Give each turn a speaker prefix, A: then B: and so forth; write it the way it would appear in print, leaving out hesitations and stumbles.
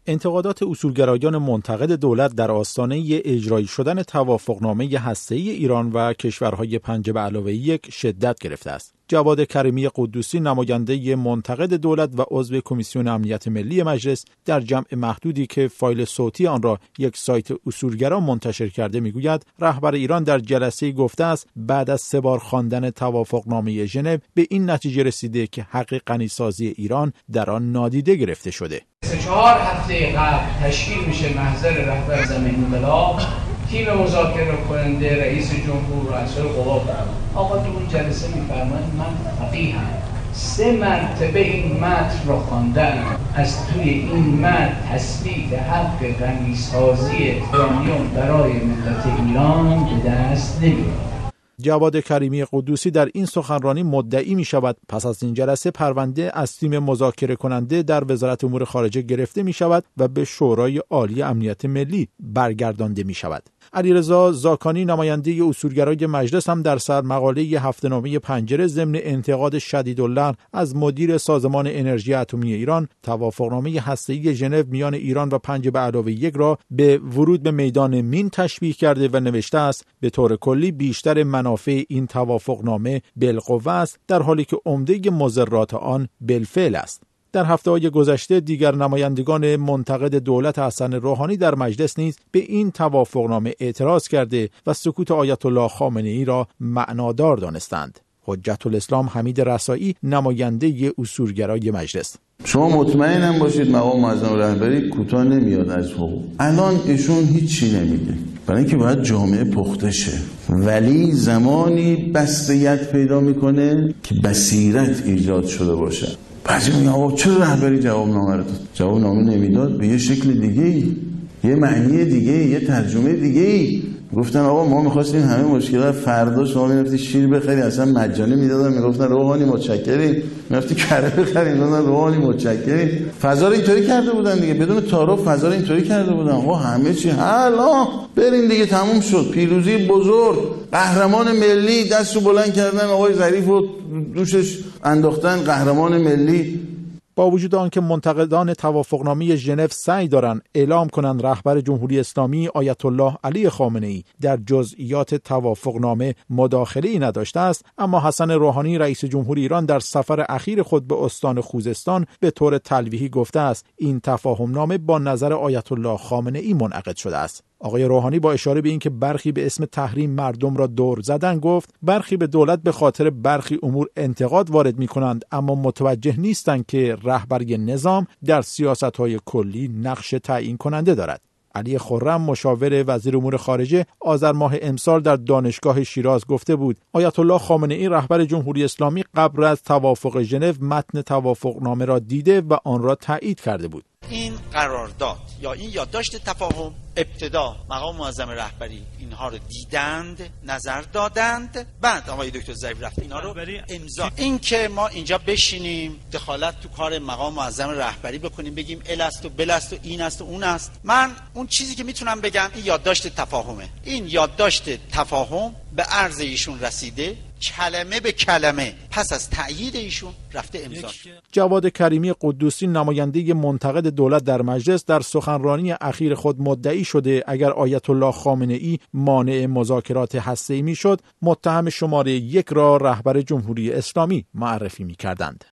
A: انتقادات اصولگرایان منتقد دولت در آستانه اجرایی شدن توافقنامه هسته‌ای ایران و کشورهای 5+1 شدت گرفته است. جواد کریمی قدوسی، نماینده منتقد دولت و عضو کمیسیون امنیت ملی مجلس، در جمع محدودی که فایل صوتی آن را یک سایت اصولگرا منتشر کرده میگوید رهبر ایران در جلسه گفته است بعد از 3 بار خواندن توافقنامه ژنو به این نتیجه رسیده که حق غنیسازی ایران در آن نادیده گرفته شده.
B: 4 هفته قبل تشکیل میشه محضر رهبر زمین انقلاب، تیم مذاکره کننده رئیس جمهور و رؤسای قوا. آقا تو اون جلسه میفرمایند من فقیهم، 3 مرتبه این متن را خواندم، از توی این متن تثبیت حق غنیسازی ایرانیان برای ملت ایران به دست نمیاد.
A: جواد کریمی قدوسی در این سخنرانی مدعی می شود پس از این جلسه پرونده از تیم مذاکره کننده در وزارت امور خارجه گرفته می شود و به شورای عالی امنیت ملی برگردانده می شود. علیرضا زاکانی، نماینده اصولگرای مجلس، هم در سرمقاله هفته‌نامه پنجره ضمن انتقاد شدیداللحن از مدیر سازمان انرژی اتمی ایران توافقنامه هسته‌ای ژنو میان ایران و 5+1 را به ورود به میدان مین تشبیه کرده و نوشته است به طور کلی بیشتر منافع این توافقنامه بالقوه است، در حالی که عمده مضرات آن بالفعل است. در هفته‌های گذشته دیگر نمایندگان منتقد دولت حسن روحانی در مجلس نیز به این توافقنامه اعتراض کرده و سکوت آیت الله خامنه‌ای را معنادار دانستند. حجت الاسلام حمید رسایی، نماینده اصولگرای مجلس:
C: شما مطمئنم باشید مقام معظم رهبری کوتاه نمیاد از حقوق. الان ایشون هیچی نمیگه، برای اینکه باید جامعه پخته شه، ولی زمانی بستیت پیدا میکنه که بصیرت ایجاد شده باشه. بعضی میگن آقا چرا رهبری جوابنامه رو داد؟ جوابنامه نمیداد، به یه شکل دیگه‌ای، یه معنی دیگه‌ای، یه ترجمه دیگه‌ای. گفتن آقا ما می‌خواستیم همه مشکلات فردا شما می‌رفتی شیر بخری اصلا مجانی میدادن، میگفتن روحانی متشکریم، می‌رفتی کره بخری میگفتن روحانی متشکریم. فضا رو اینطوری کرده بودن دیگه، بدون تعارف فضا رو اینطوری کرده بودن. آقا همه چی حالا بریم دیگه، تموم شد. پیروزی بزرگ، قهرمان ملی دستو بلند کردن، آقای ظریفو دوشش انداختن قهرمان ملی.
A: با وجود آنکه منتقدان توافقنامه ژنو سعی دارند اعلام کنند رهبر جمهوری اسلامی آیت الله علی خامنه‌ای در جزئیات توافقنامه مداخله‌ای نداشته است، اما حسن روحانی رئیس جمهور ایران در سفر اخیر خود به استان خوزستان به طور تلویحی گفته است این تفاهمنامه با نظر آیت الله خامنه‌ای منعقد شده است. آقای روحانی با اشاره به اینکه برخی به اسم تحریم مردم را دور زدن گفت برخی به دولت به خاطر برخی امور انتقاد وارد می‌کنند، اما متوجه نیستند که رهبری نظام در سیاست‌های کلی نقش تعیین کننده دارد. علی خرم، مشاور وزیر امور خارجه، آذر ماه امسال در دانشگاه شیراز گفته بود آیت الله خامنه‌ای رهبر جمهوری اسلامی قبل از توافق ژنو متن توافقنامه را دیده و آن را تایید کرده بود.
D: این قرارداد یا این یادداشت تفاهم ابتدا مقام معظم رهبری اینها رو دیدند، نظر دادند، بعد آقای دکتر ظریف رفت اینا رو امضا. این که ما اینجا بشینیم دخالت تو کار مقام معظم رهبری بکنیم، بگیم ال است و بل است و این است و اون است، من اون چیزی که میتونم بگم این یادداشت تفاهمه. این یادداشت تفاهم به عرض ایشون رسیده، کلمه به کلمه پس از تأیید ایشون رفته امضا.
A: جواد کریمی قدوسی، نماینده منتقد دولت در مجلس، در سخنرانی اخیر خود مدعی شده اگر آیت الله خامنه‌ای مانع مذاکرات هسته‌ای میشد، متهم شماره 1 را رهبر جمهوری اسلامی معرفی می‌کردند.